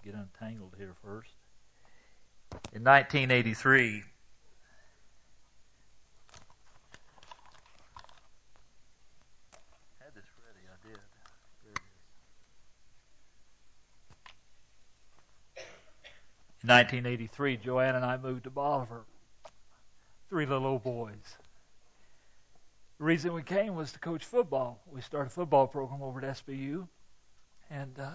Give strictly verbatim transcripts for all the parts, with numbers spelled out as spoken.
get untangled here first. In nineteen eighty-three, had this ready, I did. There it is. In nineteen eighty-three, Joanne and I moved to Bolivar. Three little old boys. The reason we came was to coach football. We started a football program over at S B U, and uh,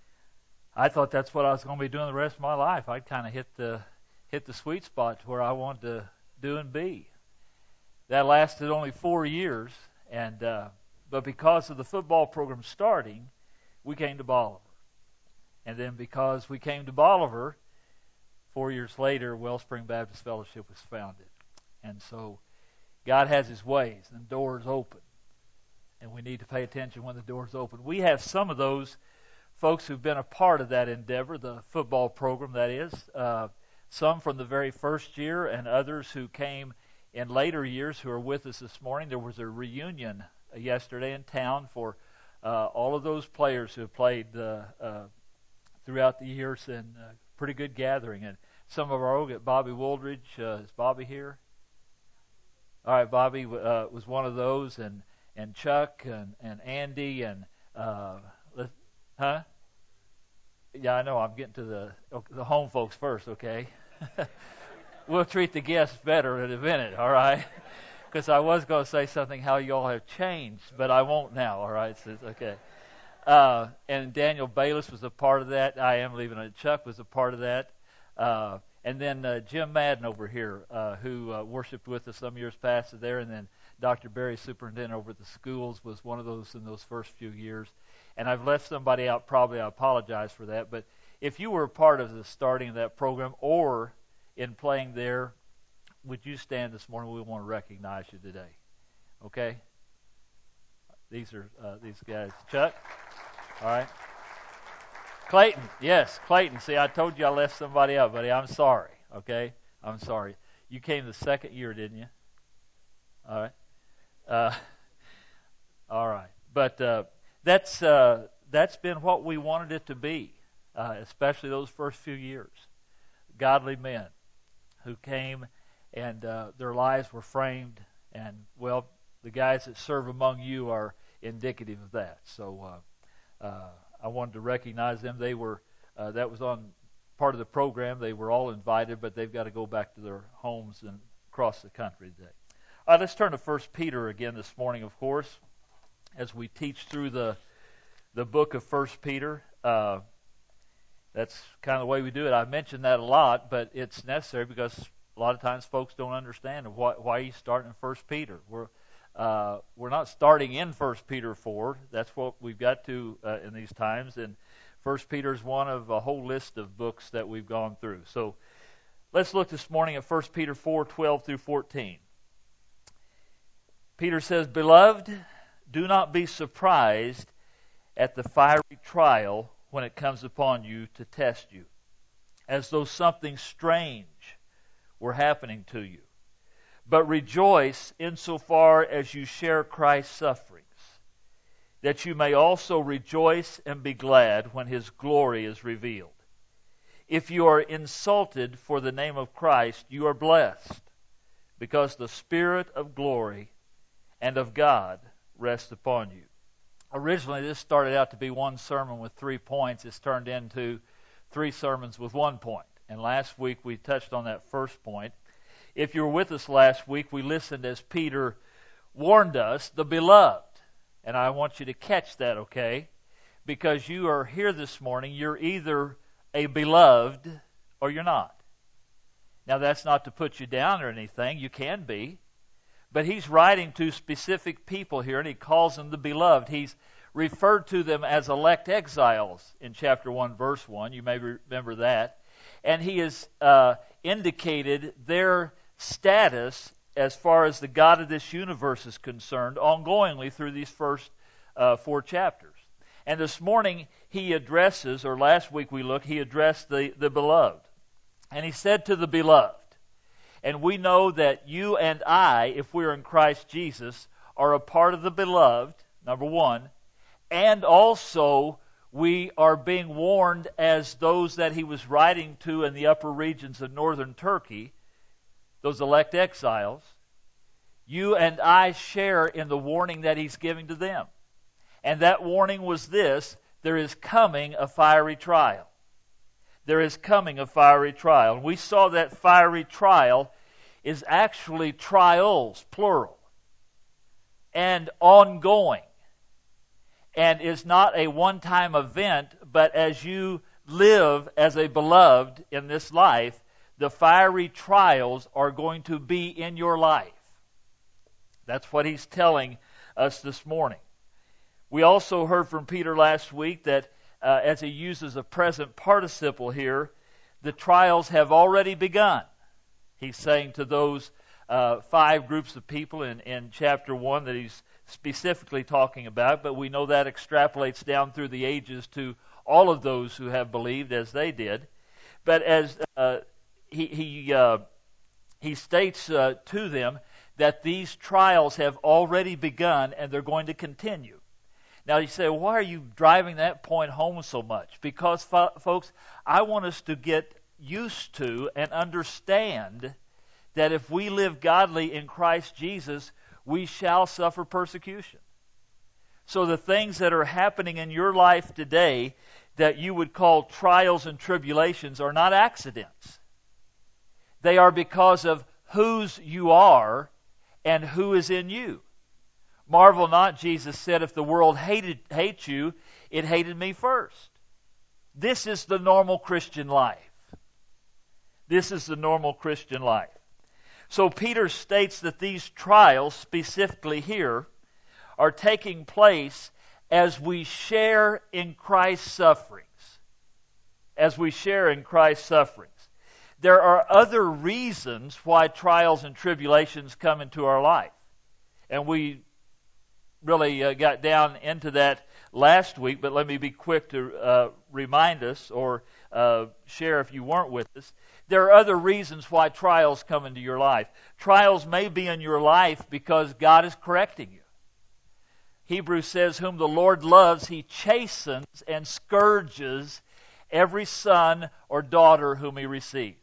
I thought that's what I was going to be doing the rest of my life. I'd kind of hit the hit the sweet spot to where I wanted to do and be. That lasted only four years, and uh, but because of the football program starting, we came to Bolivar. And then because we came to Bolivar, four years later, Wellspring Baptist Fellowship was founded. And so God has His ways, and doors open. And we need to pay attention when the doors open. We have some of those folks who've been a part of that endeavor, the football program, that is. Uh, some from the very first year, and others who came in later years who are with us this morning. There was a reunion yesterday in town for uh, all of those players who have played uh, uh, throughout the years, and uh, pretty good gathering. And some of our old, Bobby Wooldridge, uh, is Bobby here? All right, Bobby uh, was one of those, and, and Chuck and, and Andy and uh, huh? Yeah, I know. I'm getting to the the home folks first, okay? We'll treat the guests better in a minute, all right? Because I was going to say something how you all have changed, but I won't now, all right? So it's okay. Uh, and Daniel Bayless was a part of that. I am leaving it. Chuck was a part of that. Uh, and then uh, Jim Madden over here, uh, who uh, worshiped with us some years past, is there. And then Doctor Barry, superintendent over at the schools, was one of those in those first few years. And I've left somebody out, probably. I apologize for that. But if you were a part of the starting of that program or in playing there, would you stand this morning? We want to recognize you today. Okay? These are uh, these guys. Chuck? All right. Clayton, yes, Clayton. See, I told you I left somebody out, buddy. I'm sorry, okay? I'm sorry. You came the second year, didn't you? All right. Uh, all right. But uh, that's uh, that's been what we wanted it to be, uh, especially those first few years. Godly men who came and uh, their lives were framed, and, well, the guys that serve among you are indicative of that. So uh, uh, I wanted to recognize them. They were uh, that was on part of the program. They were all invited, but they've got to go back to their homes and across the country today. All right, let's turn to First Peter again this morning, of course, as we teach through the the book of First Peter. Uh, that's kind of the way we do it. I mention that a lot, but it's necessary because a lot of times folks don't understand why, why he's starting in First Peter. We're Uh, we're not starting in First Peter four. That's what we've got to uh, in these times. And First Peter is one of a whole list of books that we've gone through. So let's look this morning at First Peter four, twelve through fourteen. Peter says, "Beloved, do not be surprised at the fiery trial when it comes upon you to test you, as though something strange were happening to you. But rejoice insofar as you share Christ's sufferings, that you may also rejoice and be glad when His glory is revealed. If you are insulted for the name of Christ, you are blessed, because the Spirit of glory and of God rests upon you." Originally, this started out to be one sermon with three points. It's turned into three sermons with one point. And last week we touched on that first point. If you were with us last week, we listened as Peter warned us, the beloved. And I want you to catch that, okay? Because you are here this morning, you're either a beloved or you're not. Now, that's not to put you down or anything. You can be. But he's writing to specific people here, and he calls them the beloved. He's referred to them as elect exiles in chapter one, verse one. You may remember that. And he has uh, indicated their status as far as the God of this universe is concerned ongoingly through these first uh, four chapters. And this morning he addresses, or last week we looked, he addressed the, the beloved. And he said to the beloved, and we know that you and I, if we're in Christ Jesus, are a part of the beloved, number one, and also we are being warned as those that he was writing to in the upper regions of northern Turkey, those elect exiles. You and I share in the warning that he's giving to them. And that warning was this: there is coming a fiery trial. There is coming a fiery trial. And we saw that fiery trial is actually trials, plural, and ongoing, and is not a one-time event, but as you live as a beloved in this life, the fiery trials are going to be in your life. That's what he's telling us this morning. We also heard from Peter last week that uh, as he uses a present participle here, the trials have already begun. He's saying to those uh, five groups of people in, in chapter one that he's specifically talking about, but we know that extrapolates down through the ages to all of those who have believed as they did. But as uh, he he, uh, he states uh, to them that these trials have already begun and they're going to continue. Now you say, why are you driving that point home so much? Because, fo- folks, I want us to get used to and understand that if we live godly in Christ Jesus, we shall suffer persecution. So the things that are happening in your life today that you would call trials and tribulations are not accidents. They are because of whose you are and who is in you. Marvel not, Jesus said, if the world hated hates you, it hated me first. This is the normal Christian life. This is the normal Christian life. So Peter states that these trials, specifically here, are taking place as we share in Christ's sufferings. As we share in Christ's sufferings. There are other reasons why trials and tribulations come into our life. And we really uh, got down into that last week, but let me be quick to uh, remind us or uh, share if you weren't with us. There are other reasons why trials come into your life. Trials may be in your life because God is correcting you. Hebrews says, whom the Lord loves, he chastens and scourges every son or daughter whom he receives.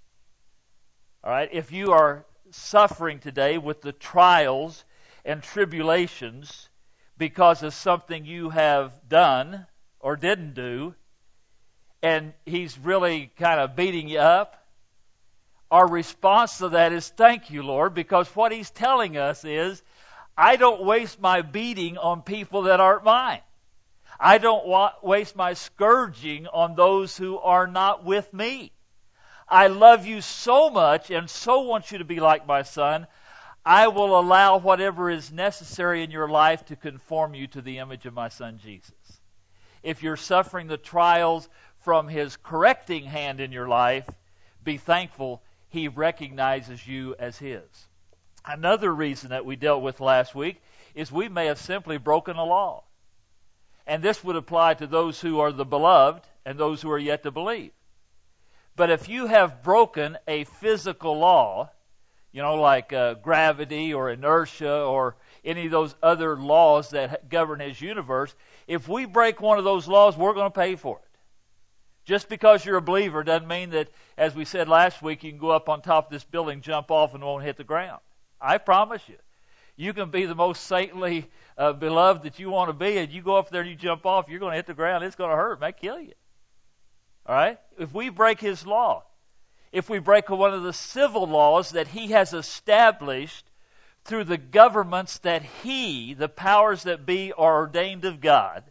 All right, if you are suffering today with the trials and tribulations because of something you have done or didn't do, and he's really kind of beating you up, our response to that is thank you, Lord, because what he's telling us is, I don't waste my beating on people that aren't mine. I don't wa- waste my scourging on those who are not with me. I love you so much and so want you to be like my son, I will allow whatever is necessary in your life to conform you to the image of my son Jesus. If you're suffering the trials from his correcting hand in your life, be thankful he recognizes you as his. Another reason that we dealt with last week is we may have simply broken a law. And this would apply to those who are the beloved and those who are yet to believe. But if you have broken a physical law, you know, like uh, gravity or inertia or any of those other laws that govern his universe, if we break one of those laws, we're going to pay for it. Just because you're a believer doesn't mean that, as we said last week, you can go up on top of this building, jump off, and won't hit the ground. I promise you. You can be the most saintly uh, beloved that you want to be, and you go up there and you jump off, you're going to hit the ground. It's going to hurt. It may kill you. All right? If we break his law, if we break one of the civil laws that he has established through the governments that he, the powers that be, are ordained of God,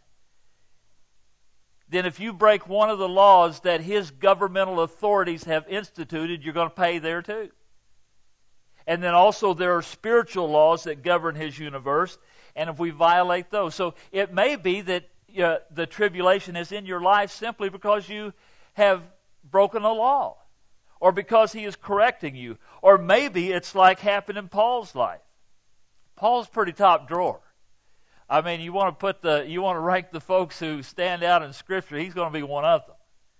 then if you break one of the laws that his governmental authorities have instituted, you're going to pay there too. And then also there are spiritual laws that govern his universe, and if we violate those. So it may be that uh, the tribulation is in your life simply because you have broken a law, or because he is correcting you, or maybe it's like happened in Paul's life. Paul's pretty top drawer. I mean, you want to put the, you want to rank the folks who stand out in Scripture, he's going to be one of them.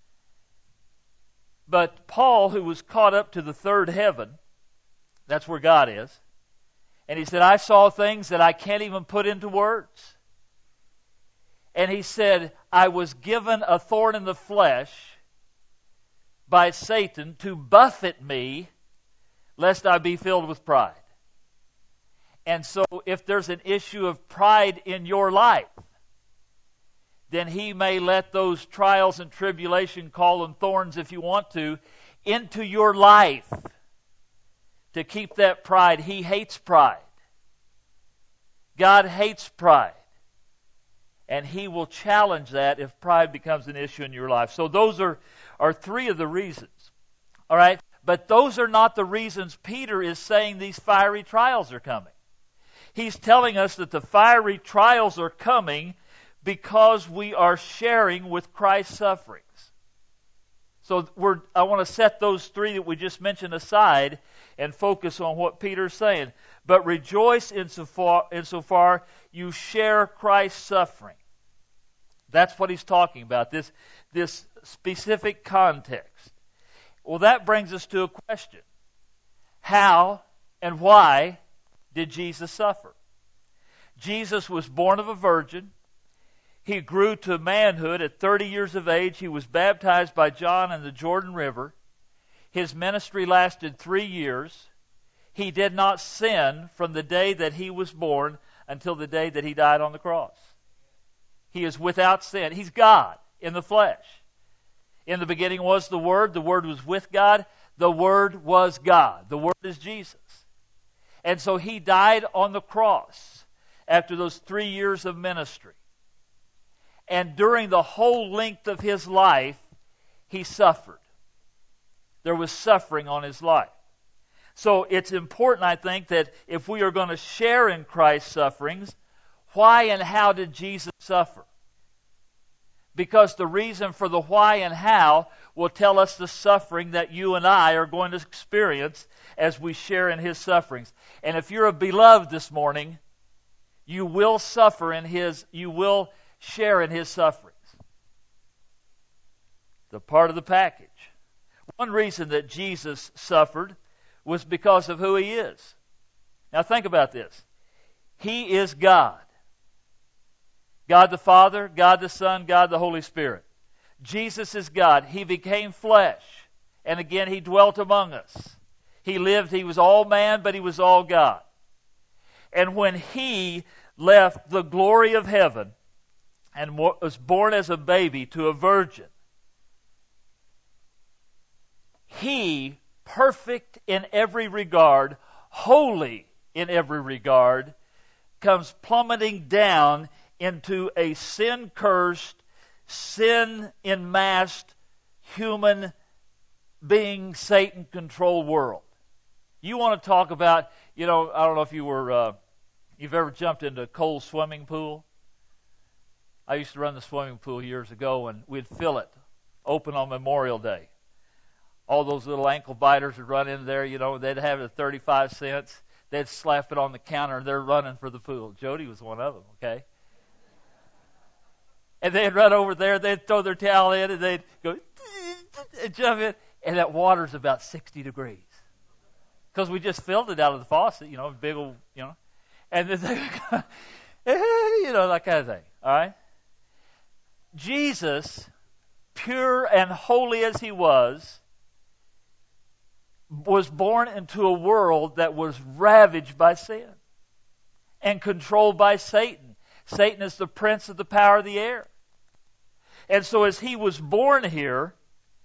But Paul, who was caught up to the third heaven, that's where God is, and he said, I saw things that I can't even put into words. And he said, I was given a thorn in the flesh by Satan to buffet me, lest I be filled with pride. And so if there's an issue of pride in your life, then he may let those trials and tribulation, call them thorns if you want to, into your life to keep that pride. He hates pride. God hates pride. And he will challenge that if pride becomes an issue in your life. So those are, are three of the reasons. All right? But those are not the reasons Peter is saying these fiery trials are coming. He's telling us that the fiery trials are coming because we are sharing with Christ's sufferings. So we're, I want to set those three that we just mentioned aside and focus on what Peter's saying. But rejoice insofar, insofar you share Christ's suffering. That's what he's talking about, this, this specific context. Well, that brings us to a question. How and why did Jesus suffer? Jesus was born of a virgin. He grew to manhood at thirty years of age. He was baptized by John in the Jordan River. His ministry lasted three years. He did not sin from the day that he was born until the day that he died on the cross. He is without sin. He's God in the flesh. In the beginning was the Word. The Word was with God. The Word was God. The Word is Jesus. And so he died on the cross after those three years of ministry. And during the whole length of his life, he suffered. There was suffering on his life. So it's important, I think, that if we are going to share in Christ's sufferings, why and how did Jesus suffer? Because the reason for the why and how will tell us the suffering that you and I are going to experience as we share in his sufferings. And if you're a beloved this morning, you will suffer in his, you will share in his sufferings. The part of the package. One reason that Jesus suffered was because of who he is. Now think about this. He is God. God the Father, God the Son, God the Holy Spirit. Jesus is God. He became flesh. And again, he dwelt among us. He lived, he was all man, but he was all God. And when he left the glory of heaven and was born as a baby to a virgin, he, perfect in every regard, holy in every regard, comes plummeting down into a sin-cursed, sin-enmasked human being, Satan-controlled world. You want to talk about, you know, I don't know if you were, uh, you've ever jumped into a cold swimming pool. I used to run the swimming pool years ago, and we'd fill it open on Memorial Day. All those little ankle biters would run in there, you know, they'd have it at thirty-five cents. They'd slap it on the counter, and they're running for the pool. Jody was one of them, okay? And they'd run over there, they'd throw their towel in, and they'd go and jump in, and that water's about sixty degrees. Because we just filled it out of the faucet, you know, big old, you know. And then they, you know, that kind of thing, all right? Jesus, pure and holy as he was, was born into a world that was ravaged by sin and controlled by Satan. Satan is the prince of the power of the air. And so as he was born here,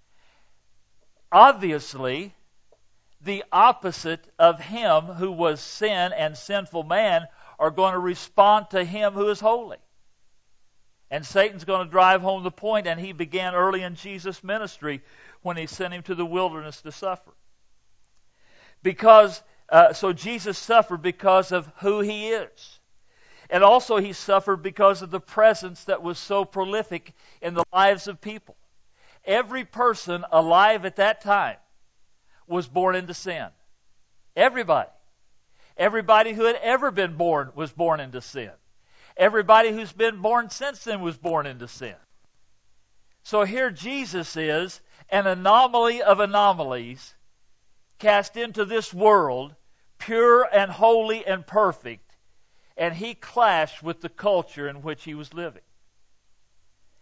obviously, the opposite of him who was sin and sinful man are going to respond to him who is holy. And Satan's going to drive home the point, and he began early in Jesus' ministry when he sent him to the wilderness to suffer. Because, uh, so Jesus suffered because of who he is. And also he suffered because of the presence that was so prolific in the lives of people. Every person alive at that time was born into sin. Everybody. Everybody who had ever been born was born into sin. Everybody who's been born since then was born into sin. So here Jesus is, an anomaly of anomalies, cast into this world, pure and holy and perfect, and he clashed with the culture in which he was living.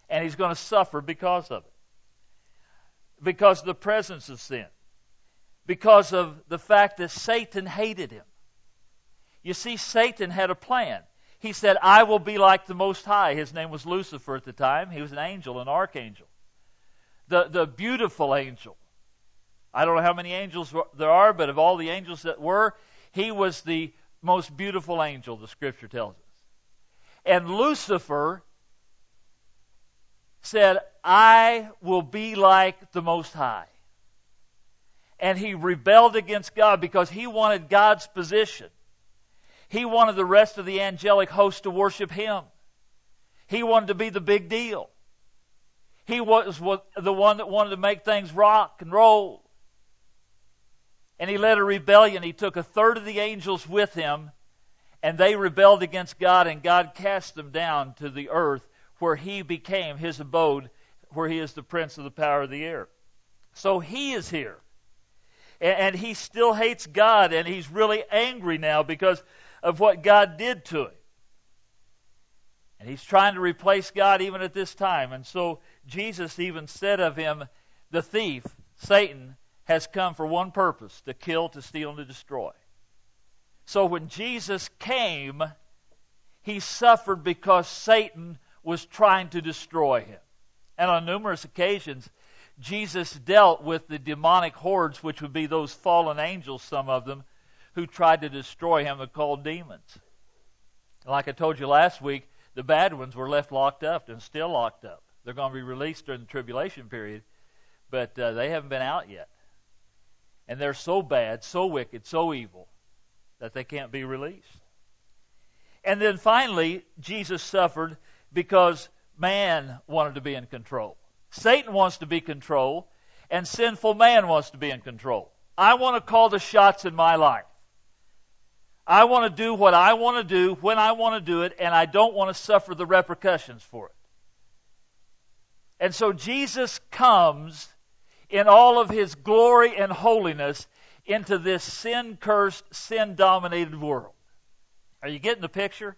And he's going to suffer because of it. Because of the presence of sin. Because of the fact that Satan hated him. You see, Satan had a plan. He said, I will be like the Most High. His name was Lucifer at the time. He was an angel, an archangel. The, the beautiful angel. I don't know how many angels there are, but of all the angels that were, he was the most beautiful angel, the Scripture tells us. And Lucifer said, I will be like the Most High. And he rebelled against God because he wanted God's position. He wanted the rest of the angelic host to worship him. He wanted to be the big deal. He was the one that wanted to make things rock and roll. And he led a rebellion. He took a third of the angels with him, and they rebelled against God, and God cast them down to the earth, where he became his abode, where he is the prince of the power of the air. So he is here. And he still hates God, and he's really angry now because of what God did to him. And he's trying to replace God even at this time. And so Jesus even said of him, the thief, Satan, has come for one purpose, to kill, to steal, and to destroy. So when Jesus came, he suffered because Satan was trying to destroy him. And on numerous occasions, Jesus dealt with the demonic hordes, which would be those fallen angels, some of them, who tried to destroy him and called demons. Like I told you last week, the bad ones were left locked up and still locked up. They're going to be released during the tribulation period, but uh, they haven't been out yet. And they're so bad, so wicked, so evil, that they can't be released. And then finally, Jesus suffered because man wanted to be in control. Satan wants to be in control, and sinful man wants to be in control. I want to call the shots in my life. I want to do what I want to do, when I want to do it, and I don't want to suffer the repercussions for it. And so Jesus comes in all of his glory and holiness into this sin-cursed, sin-dominated world. Are you getting the picture?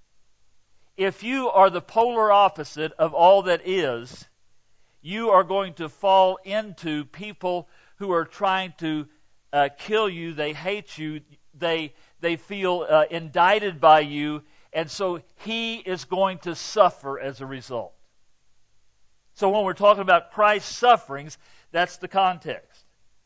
If you are the polar opposite of all that is, you are going to fall into people who are trying to uh, kill you. They hate you. They they feel uh, indicted by you. And so he is going to suffer as a result. So when we're talking about Christ's sufferings, that's the context.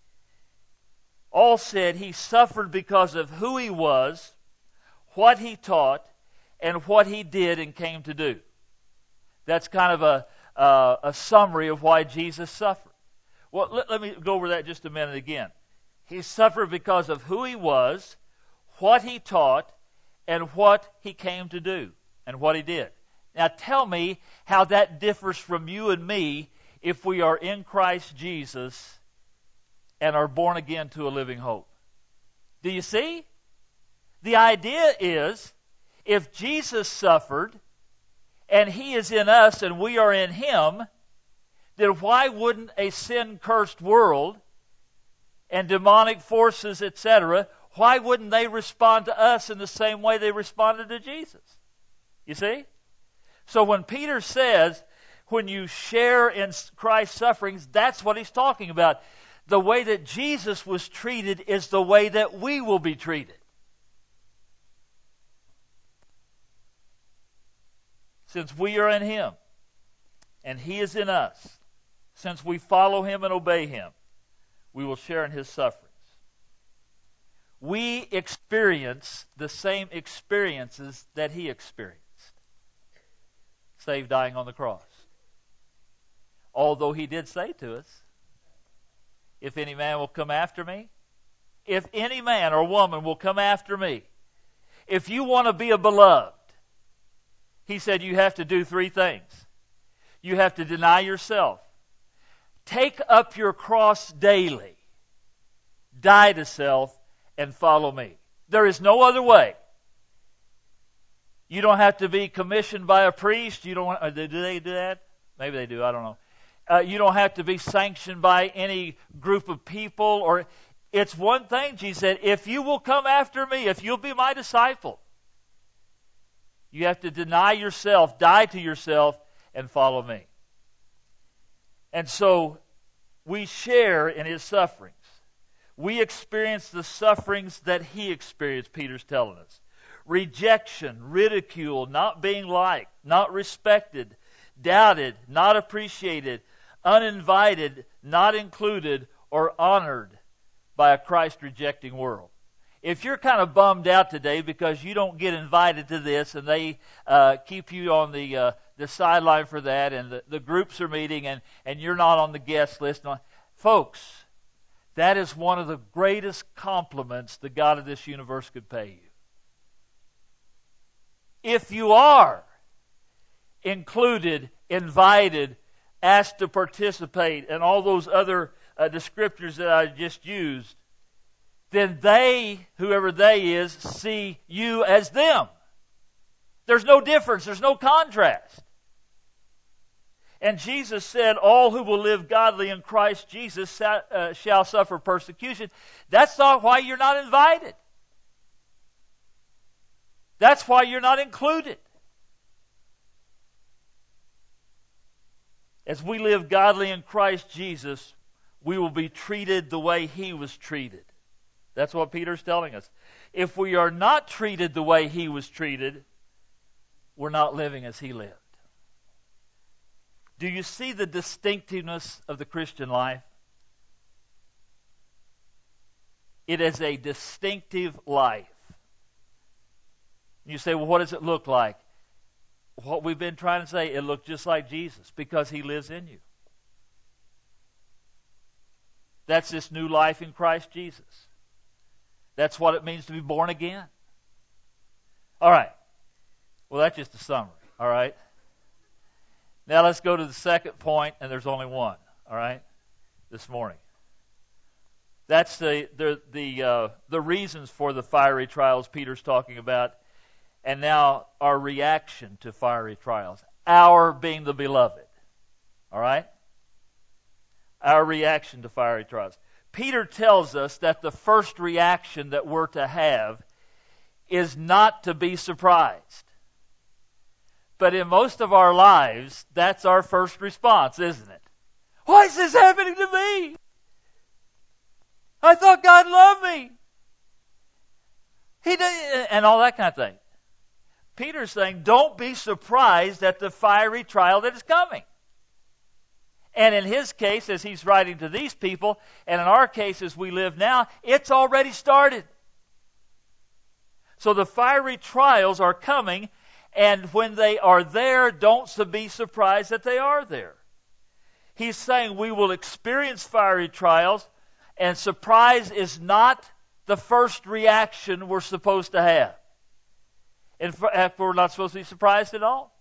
All said he suffered because of who he was, what he taught, and what he did and came to do. That's kind of a Uh, a summary of why Jesus suffered. Well, let, let me go over that just a minute again. He suffered because of who he was, what he taught, and what he came to do, and what he did. Now tell me how that differs from you and me if we are in Christ Jesus and are born again to a living hope. Do you see? The idea is, if Jesus suffered, and he is in us and we are in him, then why wouldn't a sin-cursed world and demonic forces, et cetera, why wouldn't they respond to us in the same way they responded to Jesus? You see? So when Peter says, when you share in Christ's sufferings, that's what he's talking about. The way that Jesus was treated is the way that we will be treated. Since we are in him, and he is in us, since we follow him and obey him, we will share in his sufferings. We experience the same experiences that he experienced, save dying on the cross. Although he did say to us, if any man will come after me, if any man or woman will come after me, if you want to be a beloved, he said you have to do three things. You have to deny yourself. Take up your cross daily. Die to self and follow me. There is no other way. You don't have to be commissioned by a priest. You don't. Do they do that? Maybe they do. I don't know. Uh, you don't have to be sanctioned by any group of people. Or it's one thing. Jesus said, if you will come after me, if you'll be my disciple, you have to deny yourself, die to yourself, and follow me. And so we share in his sufferings. We experience the sufferings that he experienced, Peter's telling us. Rejection, ridicule, not being liked, not respected, doubted, not appreciated, uninvited, not included, or honored by a Christ-rejecting world. If you're kind of bummed out today because you don't get invited to this and they uh, keep you on the uh, the sideline for that and the, the groups are meeting and, and you're not on the guest list, folks, that is one of the greatest compliments the God of this universe could pay you. If you are included, invited, asked to participate, and all those other uh, descriptors that I just used, then they, whoever they is, see you as them. There's no difference. There's no contrast. And Jesus said, all who will live godly in Christ Jesus uh, shall suffer persecution. That's not why you're not invited. That's why you're not included. As we live godly in Christ Jesus, we will be treated the way he was treated. That's what Peter's telling us. If we are not treated the way he was treated, we're not living as he lived. Do you see the distinctiveness of the Christian life? It is a distinctive life. You say, well, what does it look like? What we've been trying to say, it looks just like Jesus because he lives in you. That's this new life in Christ Jesus. That's what it means to be born again. All right. Well, that's just a summary. All right. Now let's go to the second point, and there's only one. All right. This morning. That's the the the uh, the reasons for the fiery trials Peter's talking about, and now our reaction to fiery trials. Our being the beloved. All right. Our reaction to fiery trials. Peter tells us that the first reaction that we're to have is not to be surprised. But in most of our lives, that's our first response, isn't it? Why is this happening to me? I thought God loved me. He did, and all that kind of thing. Peter's saying, don't be surprised at the fiery trial that is coming. And in his case, as he's writing to these people, and in our case as we live now, it's already started. So the fiery trials are coming, and when they are there, don't be surprised that they are there. He's saying we will experience fiery trials, and surprise is not the first reaction we're supposed to have. In fact, we're not supposed to be surprised at all.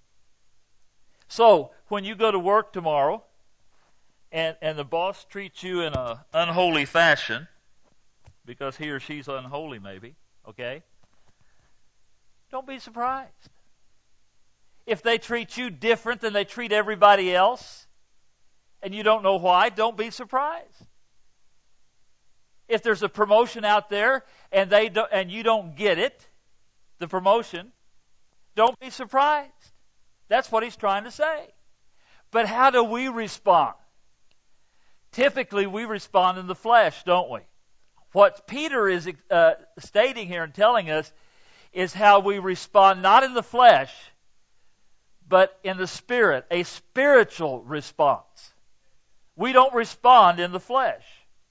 So, when you go to work tomorrow and, and the boss treats you in an unholy fashion, because he or she's unholy maybe, okay? Don't be surprised. If they treat you different than they treat everybody else, and you don't know why, don't be surprised. If there's a promotion out there and they do, and you don't get it, the promotion, don't be surprised. That's what he's trying to say. But how do we respond? Typically, we respond in the flesh, don't we? What Peter is uh, stating here and telling us is how we respond not in the flesh, but in the spirit, a spiritual response. We don't respond in the flesh.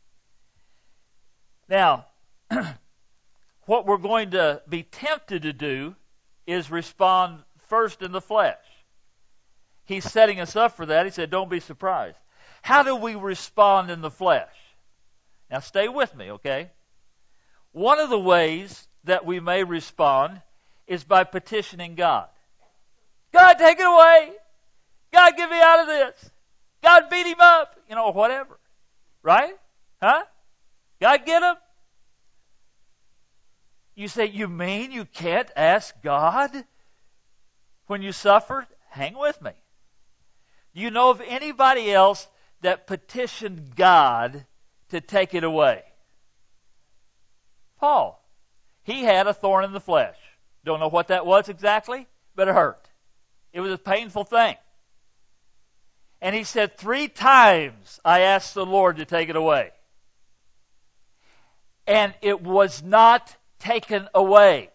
Now, what we're going to be tempted to do is respond first in the flesh. He's setting us up for that. He said, don't be surprised. How do we respond in the flesh? Now stay with me, okay? One of the ways that we may respond is by petitioning God. God, take it away. God, get me out of this. God, beat him up. You know, whatever. Right? Huh? God, get him. You say, you mean you can't ask God when you suffer? Hang with me. Do you know of anybody else that petitioned God to take it away? Paul. He had a thorn in the flesh. Don't know what that was exactly, but it hurt. It was a painful thing. And he said, three times I asked the Lord to take it away. And it was not taken away.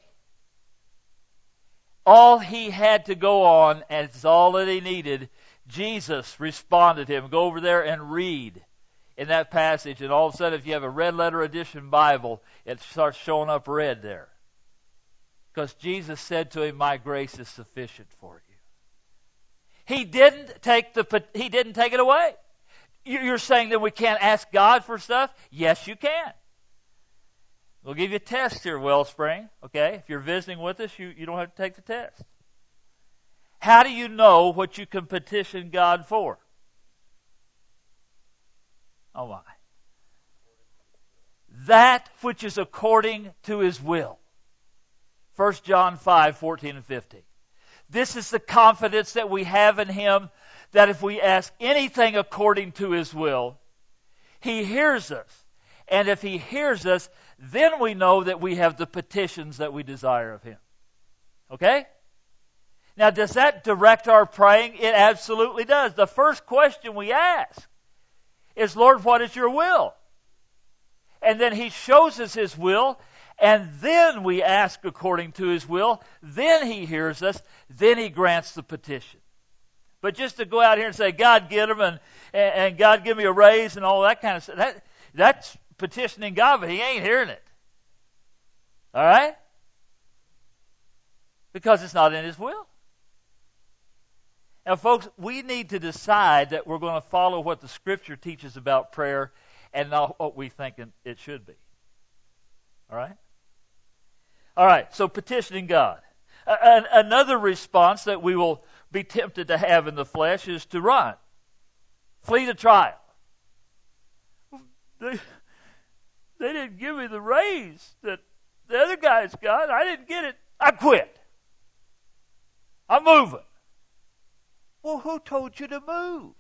All he had to go on, and it's all that he needed, Jesus responded to him. Go over there and read in that passage, and all of a sudden, if you have a red letter edition Bible, it starts showing up red there. Because Jesus said to him, my grace is sufficient for you. He didn't take the he didn't take it away. You're saying that we can't ask God for stuff? Yes, you can. We'll give you a test here, Wellspring. Okay, if you're visiting with us, you, you don't have to take the test. How do you know what you can petition God for? Oh my. That which is according to His will. First John five, fourteen and fifteen. This is the confidence that we have in Him, that if we ask anything according to His will, He hears us. And if He hears us, then we know that we have the petitions that we desire of Him. Okay? Now, does that direct our praying? It absolutely does. The first question we ask is, Lord, what is your will? And then He shows us His will, and then we ask according to His will. Then He hears us. Then He grants the petition. But just to go out here and say, God, get them, and, and God, give me a raise, and all that kind of stuff, that, that's petitioning God, but He ain't hearing it. All right? Because it's not in His will. Now, folks, we need to decide that we're going to follow what the Scripture teaches about prayer and not what we think it should be. All right? All right, so petitioning God. A- another response that we will be tempted to have in the flesh is to run. Flee the trial. They, they didn't give me the raise that the other guys got. I didn't get it. I quit. I'm moving. Well, who told you to move?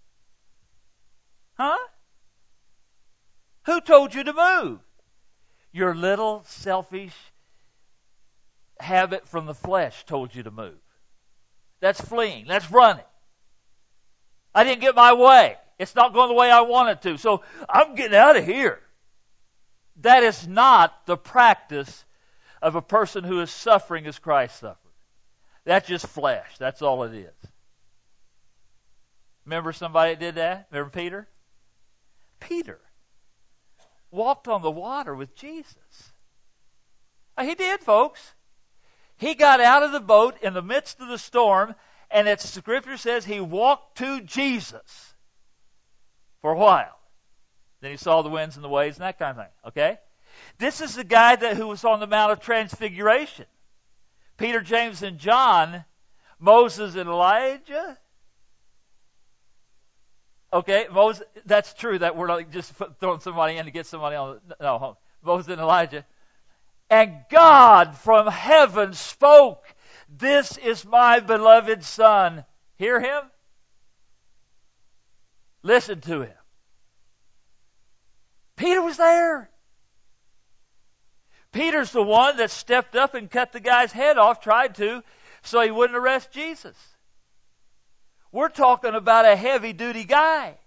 Huh? Who told you to move? Your little selfish habit from the flesh told you to move. That's fleeing. That's running. I didn't get my way. It's not going the way I want it to, so I'm getting out of here. That is not the practice of a person who is suffering as Christ suffered. That's just flesh. That's all it is. Remember somebody that did that? Remember Peter? Peter walked on the water with Jesus. He did, folks. He got out of the boat in the midst of the storm, and it's, the Scripture says he walked to Jesus for a while. Then he saw the winds and the waves and that kind of thing. Okay? This is the guy that who was on the Mount of Transfiguration. Peter, James, and John, Moses and Elijah. Okay, Moses, that's true that we're not just throwing somebody in to get somebody on. No, Moses and Elijah. And God from heaven spoke, "This is my beloved Son." Hear Him? Listen to Him. Peter was there. Peter's the one that stepped up and cut the guy's head off, tried to, so he wouldn't arrest Jesus. We're talking about a heavy-duty guy.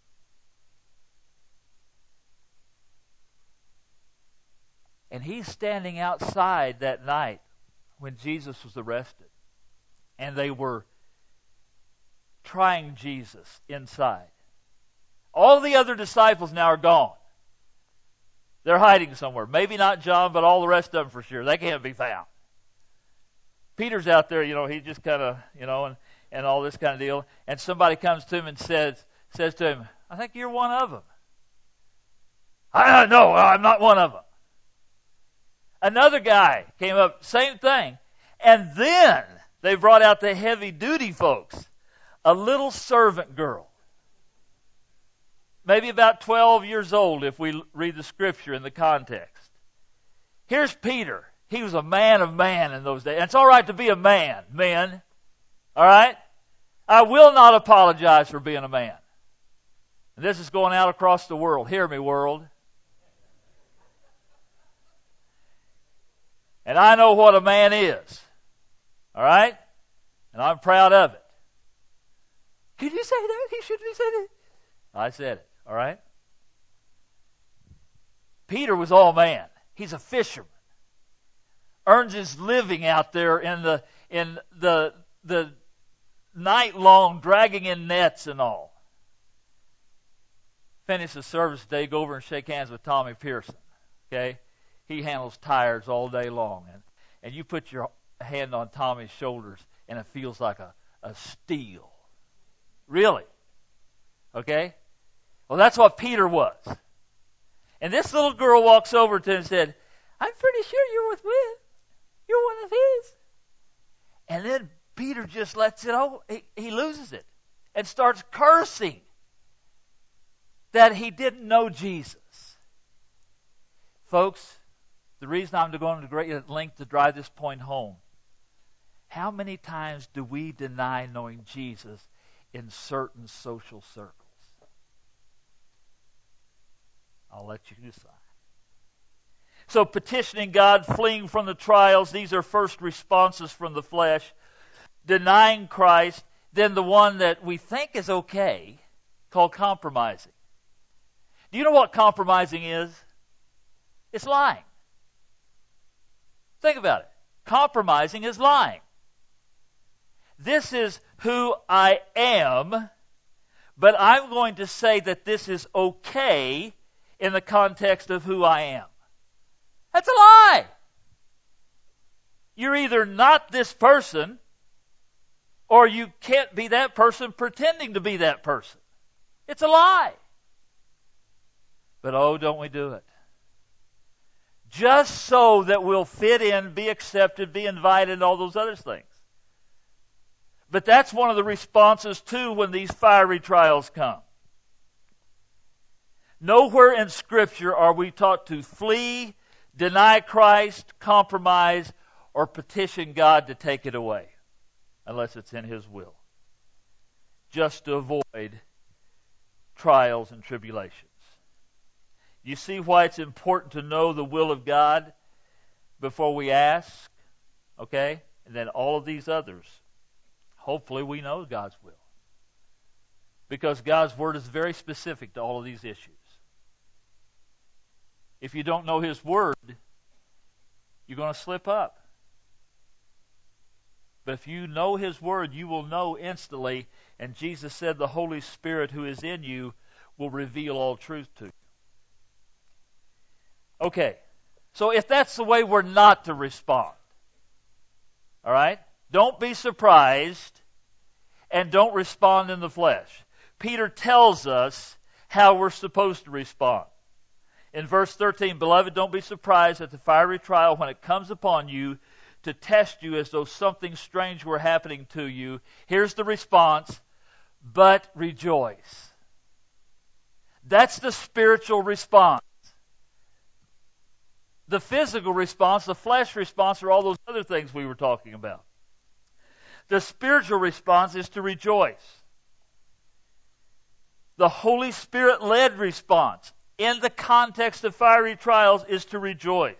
And he's standing outside that night when Jesus was arrested. And they were trying Jesus inside. All the other disciples now are gone. They're hiding somewhere. Maybe not John, but all the rest of them for sure. They can't be found. Peter's out there, you know, he just kind of, you know, and, and all this kind of deal. And somebody comes to him and says, says to him, "I think you're one of them." "I no, I'm not one of them." Another guy came up, same thing. And then they brought out the heavy-duty folks. A little servant girl. Maybe about twelve years old if we read the Scripture in the context. Here's Peter. He was a man of man in those days. And it's all right to be a man, men. All right? I will not apologize for being a man. And this is going out across the world. Hear me, world. And I know what a man is. All right? And I'm proud of it. Did you say that? He shouldn't have said it. I said it, all right? Peter was all man. He's a fisherman. Earns his living out there in the in the the night long, dragging in nets and all. Finish the service today, go over and shake hands with Tommy Pearson. Okay? He handles tires all day long. And, and you put your hand on Tommy's shoulders and it feels like a, a steel. Really? Okay? Well, that's what Peter was. And this little girl walks over to him and said, I'm pretty sure you're with Will. You're one of his. And then Peter just lets it go. He, he loses it and starts cursing that he didn't know Jesus. Folks, the reason I'm going to great length to drive this point home, how many times do we deny knowing Jesus in certain social circles? I'll let you decide. So petitioning God, fleeing from the trials, these are first responses from the flesh. Denying Christ, then the one that we think is okay, called compromising. Do you know what compromising is? It's lying. Think about it. Compromising is lying. This is who I am, but I'm going to say that this is okay in the context of who I am. That's a lie. You're either not this person, or you can't be that person pretending to be that person. It's a lie. But oh, don't we do it? Just so that we'll fit in, be accepted, be invited, and all those other things. But that's one of the responses too when these fiery trials come. Nowhere in Scripture are we taught to flee, deny Christ, compromise, or petition God to take it away, unless it's in His will, just to avoid trials and tribulations. You see why it's important to know the will of God before we ask, okay? And then all of these others, hopefully we know God's will. Because God's Word is very specific to all of these issues. If you don't know His Word, you're going to slip up. But if you know His Word, you will know instantly, and Jesus said the Holy Spirit who is in you will reveal all truth to you. Okay, so if that's the way we're not to respond, all right, don't be surprised and don't respond in the flesh. Peter tells us how we're supposed to respond. In verse thirteen, beloved, don't be surprised at the fiery trial when it comes upon you to test you as though something strange were happening to you. Here's the response, but rejoice. That's the spiritual response. The physical response, the flesh response, are all those other things we were talking about. The spiritual response is to rejoice. The Holy Spirit-led response in the context of fiery trials is to rejoice.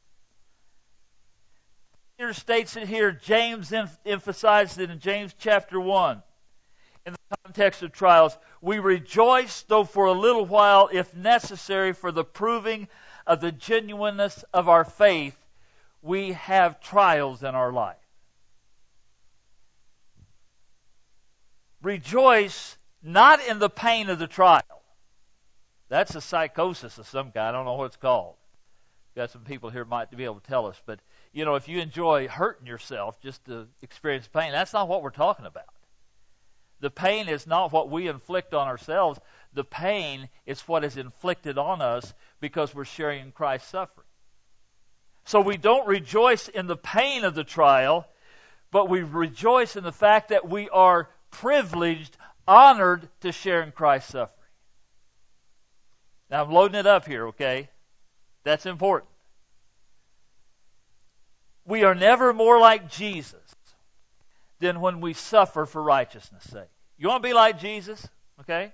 Peter states it here. James em- emphasized it in James chapter one. In the context of trials, we rejoice, though for a little while, if necessary, for the proving of the genuineness of our faith, we have trials in our life. Rejoice not in the pain of the trial. That's a psychosis of some kind. I don't know what it's called. Got some people here might be able to tell us. But, you know, if you enjoy hurting yourself just to experience pain, that's not what we're talking about. The pain is not what we inflict on ourselves. The pain is what is inflicted on us because we're sharing in Christ's suffering. So we don't rejoice in the pain of the trial, but we rejoice in the fact that we are privileged, honored to share in Christ's suffering. Now I'm loading it up here, okay? That's important. We are never more like Jesus than when we suffer for righteousness' sake. You want to be like Jesus? Okay?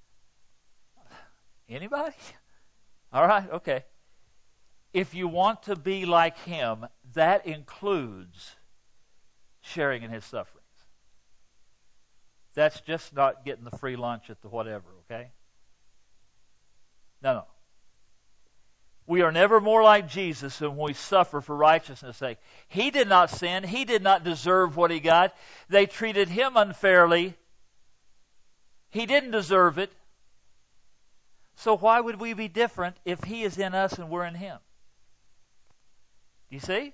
Anybody? All right, okay. If you want to be like Him, that includes sharing in His sufferings. That's just not getting the free lunch at the whatever, okay? No, no. We are never more like Jesus than when we suffer for righteousness' sake. He did not sin. He did not deserve what he got. They treated him unfairly. He didn't deserve it. So why would we be different if he is in us and we're in him? Do you see?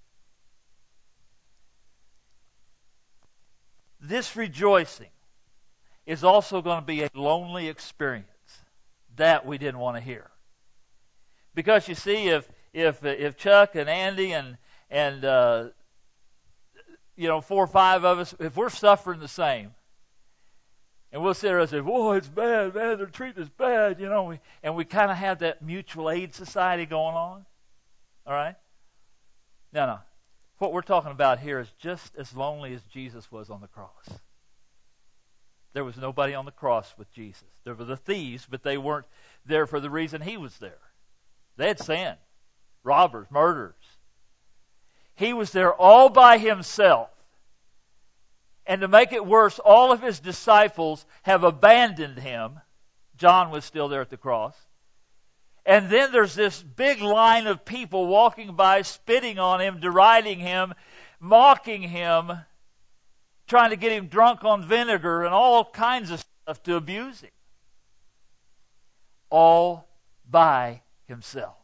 This rejoicing is also going to be a lonely experience. That we didn't want to hear. Because you see, if if if Chuck and Andy and and uh, you know four or five of us, if we're suffering the same, and we'll sit there and say, "Boy, it's bad, man. They're treating us bad," you know, we, and we kind of have that mutual aid society going on. All right? No, no. What we're talking about here is just as lonely as Jesus was on the cross. There was nobody on the cross with Jesus. There were the thieves, but they weren't there for the reason he was there. They had sinned. Robbers, murderers. He was there all by himself. And to make it worse, all of his disciples have abandoned him. John was still there at the cross. And then there's this big line of people walking by, spitting on him, deriding him, mocking him, trying to get him drunk on vinegar and all kinds of stuff to abuse him. All by himself.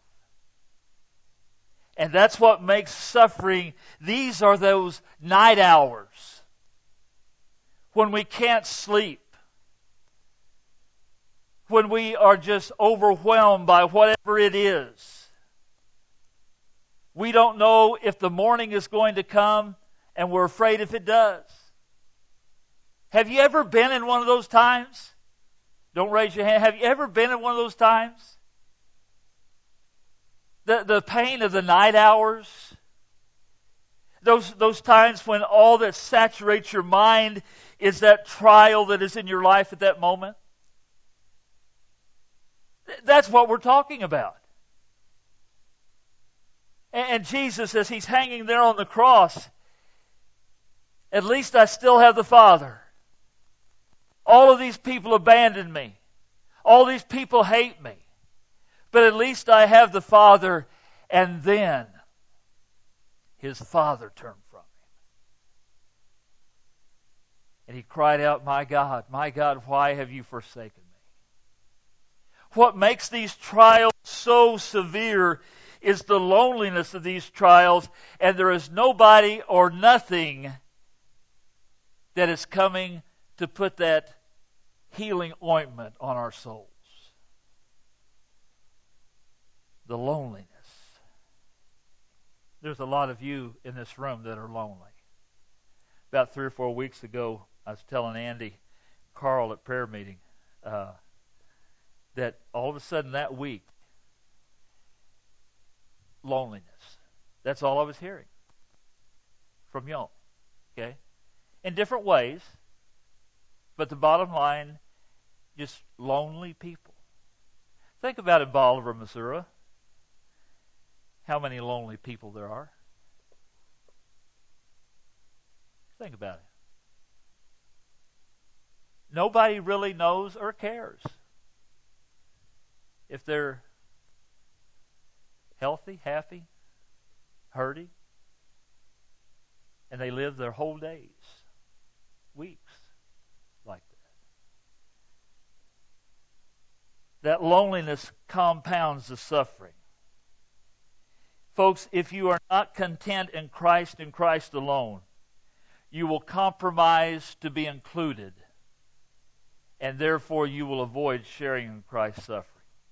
And that's what makes suffering, these are those night hours when we can't sleep, when we are just overwhelmed by whatever it is. We don't know if the morning is going to come, and we're afraid if it does. Have you ever been in one of those times? Don't raise your hand. Have you ever been in one of those times? The, the pain of the night hours. Those, those times when all that saturates your mind is that trial that is in your life at that moment. That's what we're talking about. And, and Jesus, as he's hanging there on the cross, at least I still have the Father. All of these people abandoned me. All these people hate me. But at least I have the Father. And then his Father turned from him. And he cried out, "My God, my God, why have you forsaken me?" What makes these trials so severe is the loneliness of these trials, and there is nobody or nothing that is coming to put that healing ointment on our souls. The loneliness. There's a lot of you in this room that are lonely. About three or four weeks ago, I was telling Andy, Carl at prayer meeting, uh, that all of a sudden that week, loneliness. That's all I was hearing from y'all. Okay? In different ways, but the bottom line, just lonely people. Think about it, Bolivar, Missouri. How many lonely people there are. Think about it. Nobody really knows or cares if they're healthy, happy, hurting, and they live their whole days, weeks like that. That loneliness compounds the suffering. Folks, if you are not content in Christ and Christ alone, you will compromise to be included, and therefore you will avoid sharing in Christ's suffering.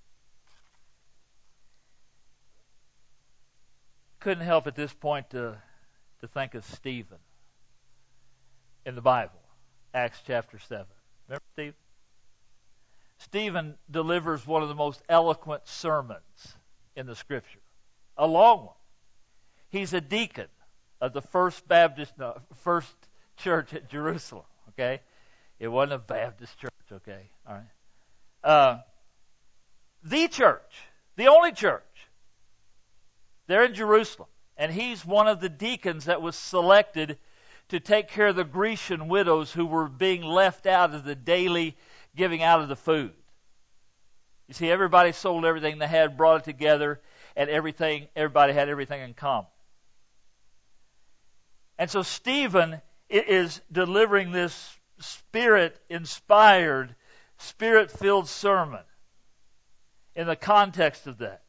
Couldn't help at this point to, to think of Stephen in the Bible, Acts chapter seven. Remember Stephen? Stephen delivers one of the most eloquent sermons in the Scripture. A long one. He's a deacon of the First Baptist, no, First Church at Jerusalem. Okay, it wasn't a Baptist church. Okay, all right. Uh, the church, the only church. They're in Jerusalem, and he's one of the deacons that was selected to take care of the Grecian widows who were being left out of the daily giving out of the food. You see, everybody sold everything they had, brought it together, and everything, everybody had everything in common. And so Stephen is delivering this Spirit-inspired, Spirit-filled sermon in the context of that.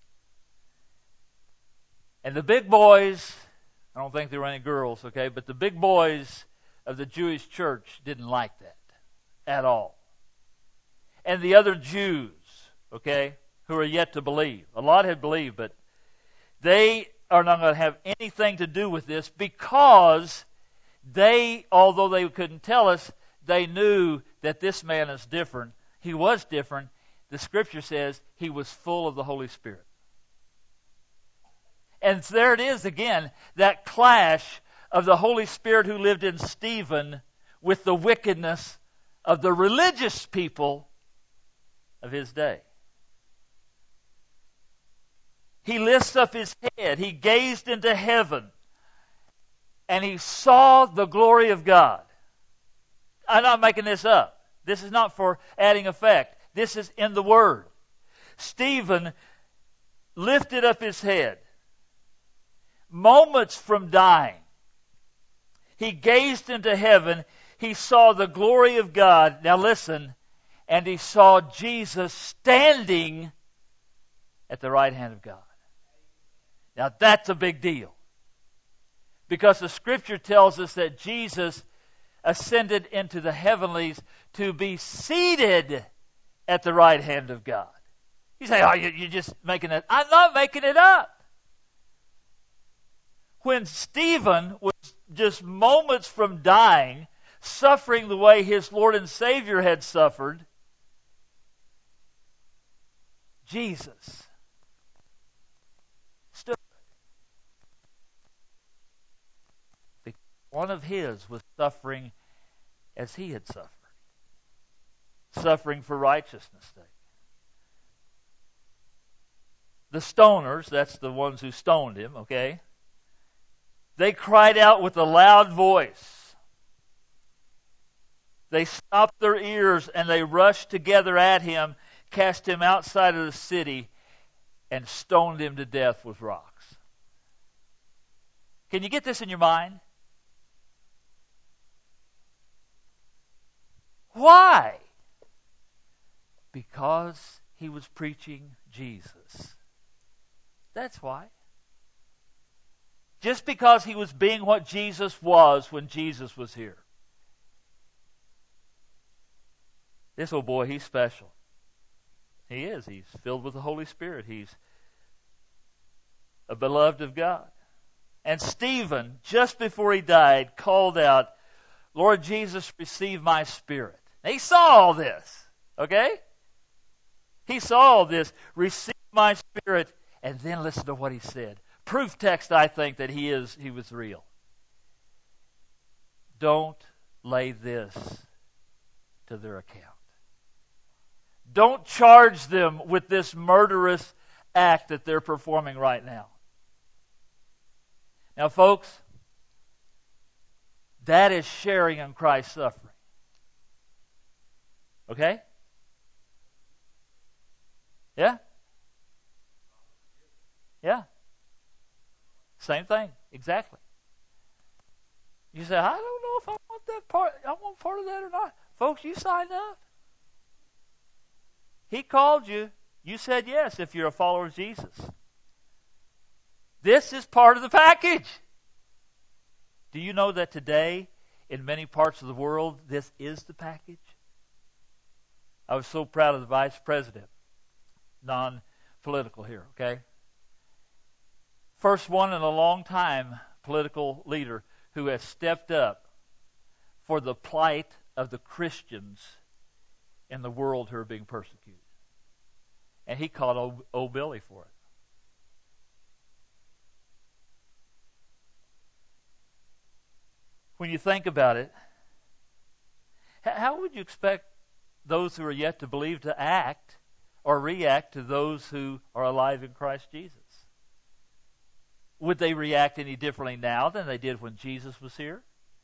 And the big boys, I don't think there were any girls, okay, but the big boys of the Jewish church didn't like that at all. And the other Jews, okay, who are yet to believe. A lot had believed, but they are not going to have anything to do with this because they, although they couldn't tell us, they knew that this man is different. He was different. The Scripture says he was full of the Holy Spirit. And there it is again, that clash of the Holy Spirit who lived in Stephen with the wickedness of the religious people of his day. He lifts up his head. He gazed into heaven. And he saw the glory of God. I'm not making this up. This is not for adding effect. This is in the Word. Stephen lifted up his head. Moments from dying, he gazed into heaven. He saw the glory of God. Now listen. And he saw Jesus standing at the right hand of God. Now that's a big deal. Because the Scripture tells us that Jesus ascended into the heavenlies to be seated at the right hand of God. You say, oh, you're just making it. I'm not making it up. When Stephen was just moments from dying, suffering the way his Lord and Savior had suffered, Jesus stood. One of his was suffering as he had suffered. Suffering for righteousness' sake. The stoners, that's the ones who stoned him, okay? They cried out with a loud voice. They stopped their ears and they rushed together at him, cast him outside of the city, and stoned him to death with rocks. Can you get this in your mind? Why? Because he was preaching Jesus. That's why. Just because he was being what Jesus was when Jesus was here. This old boy, he's special. He is. He's filled with the Holy Spirit. He's a beloved of God. And Stephen, just before he died, called out, Lord Jesus, receive my spirit. He saw all this. Okay? He saw all this. Receive my spirit. And then listen to what he said. Proof text, I think, that he is he was real. Don't lay this to their account. Don't charge them with this murderous act that they're performing right now. Now, folks, that is sharing in Christ's suffering. Okay? Yeah? Yeah. Same thing, exactly. You say, I don't know if I want that part, I want part of that or not. Folks, you signed up. He called you. You said yes if you're a follower of Jesus. This is part of the package. Do you know that today, in many parts of the world, this is the package? I was so proud of the vice president, non-political here, okay? First one in a long time, political leader who has stepped up for the plight of the Christians in the world who are being persecuted. And he called old, old Billy for it. When you think about it, how would you expect those who are yet to believe to act or react to those who are alive in Christ Jesus? Would they react any differently now than they did when Jesus was here?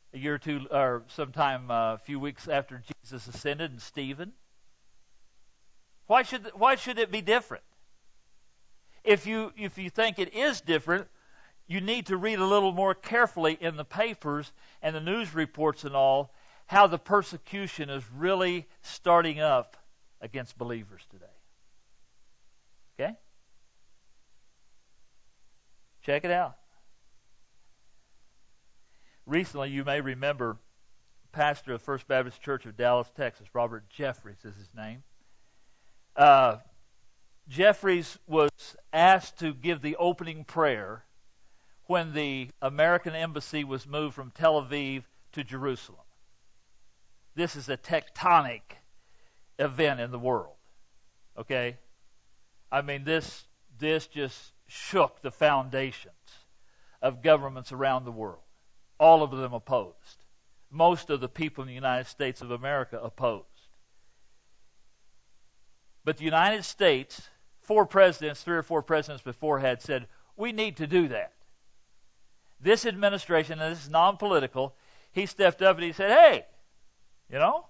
a year or two, or sometime uh, a few weeks after Jesus ascended, and Stephen. Why should why should it be different? If you if you think it is different, you need to read a little more carefully in the papers and the news reports and all how the persecution is really starting up against believers today. Okay? Check it out. Recently, you may remember pastor of First Baptist Church of Dallas, Texas, Robert Jeffries is his name. Uh, Jeffries was asked to give the opening prayer when the American embassy was moved from Tel Aviv to Jerusalem. This is a tectonic event in the world. Okay? I mean, this this just shook the foundations of governments around the world. All of them opposed. Most of the people in the United States of America opposed. But the United States, four presidents, three or four presidents before had said, we need to do that. This administration, and this is non-political, he stepped up and he said, hey, you know,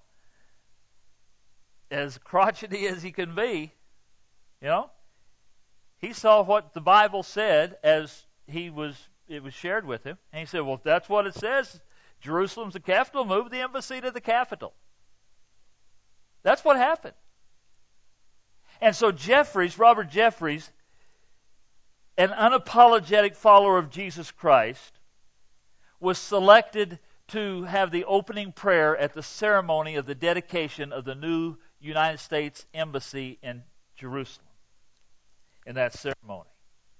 as crotchety as he can be, you know, he saw what the Bible said as he was it was shared with him. And he said, well, if that's what it says, Jerusalem's the capital, move the embassy to the capital. That's what happened. And so Jeffries, Robert Jeffries, an unapologetic follower of Jesus Christ, was selected to have the opening prayer at the ceremony of the dedication of the new United States Embassy in Jerusalem, in that ceremony.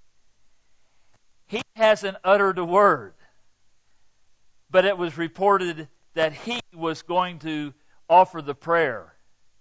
He hasn't uttered a word, but it was reported that he was going to offer the prayer,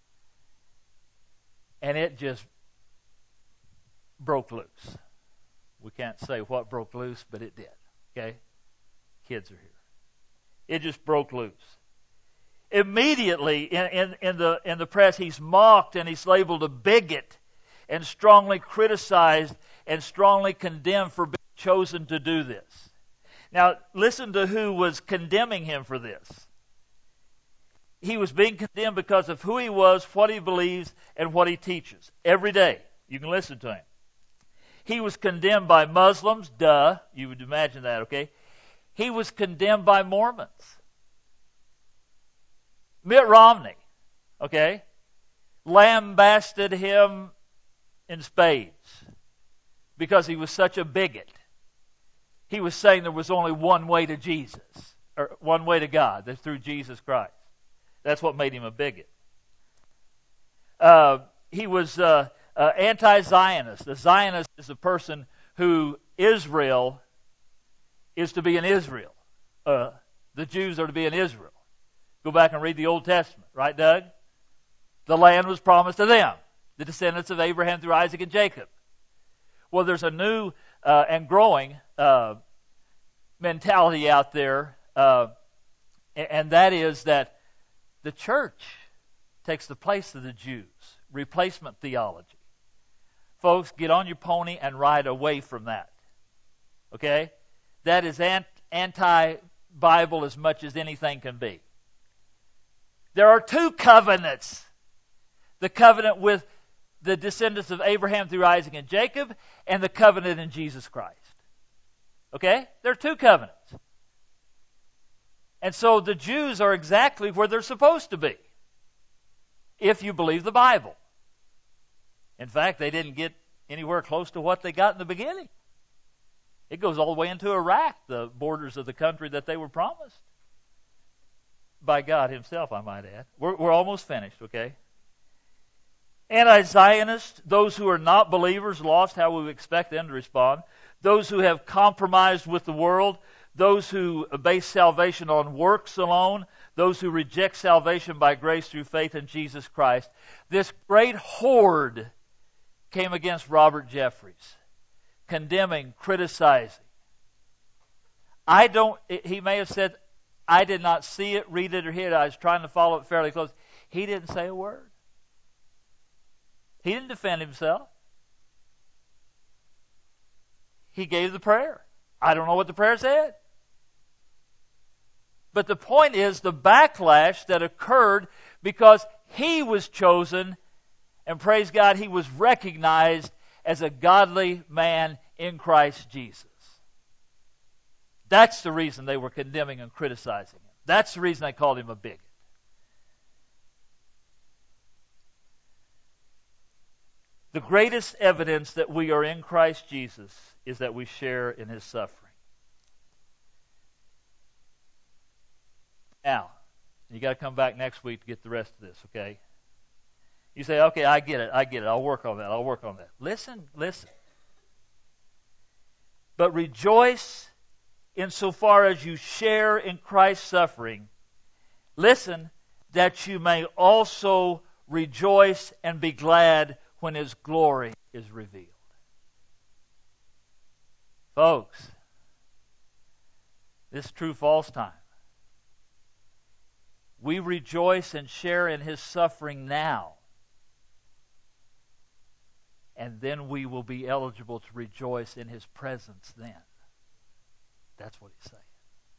and it just broke loose. We can't say what broke loose, but it did. Okay? Kids are here. It just broke loose. Immediately in, in, in the in the press, he's mocked and he's labeled a bigot and strongly criticized and strongly condemned for being chosen to do this. Now, listen to who was condemning him for this. He was being condemned because of who he was, what he believes, and what he teaches. Every day, you can listen to him. He was condemned by Muslims, duh, you would imagine that, okay? He was condemned by Mormons. Mitt Romney, okay, lambasted him in spades because he was such a bigot. He was saying there was only one way to Jesus, or one way to God, that's through Jesus Christ. That's what made him a bigot. Uh, he was uh, uh, anti-Zionist. A Zionist is a person who Israel is to be in Israel. Uh, the Jews are to be in Israel. Go back and read the Old Testament, right, Doug? The land was promised to them, the descendants of Abraham through Isaac and Jacob. Well, there's a new uh, and growing uh, mentality out there, uh, and that is that the church takes the place of the Jews. Replacement theology. Folks, get on your pony and ride away from that. Okay? That is anti-Bible as much as anything can be. There are two covenants. The covenant with the descendants of Abraham through Isaac and Jacob, and the covenant in Jesus Christ. Okay? There are two covenants. And so the Jews are exactly where they're supposed to be, if you believe the Bible. In fact, they didn't get anywhere close to what they got in the beginning. It goes all the way into Iraq, the borders of the country that they were promised. By God himself, I might add. We're, we're almost finished, okay? Anti-Zionists, those who are not believers, lost, how we would expect them to respond. Those who have compromised with the world. Those who base salvation on works alone. Those who reject salvation by grace through faith in Jesus Christ. This great horde came against Robert Jeffries, condemning, criticizing. I don't, he may have said, I did not see it, read it, or hear it. I was trying to follow it fairly close. He didn't say a word. He didn't defend himself. He gave the prayer. I don't know what the prayer said. But the point is the backlash that occurred because he was chosen, and praise God, he was recognized as a godly man in Christ Jesus. That's the reason they were condemning and criticizing him. That's the reason they called him a bigot. The greatest evidence that we are in Christ Jesus is that we share in his suffering. Now, you got to come back next week to get the rest of this, okay? You say, okay, I get it, I get it. I'll work on that, I'll work on that. Listen, listen. But rejoice insofar as you share in Christ's suffering. Listen, that you may also rejoice and be glad when his glory is revealed. Folks, this is true false time. We rejoice and share in his suffering now, and then we will be eligible to rejoice in his presence then. That's what he's saying.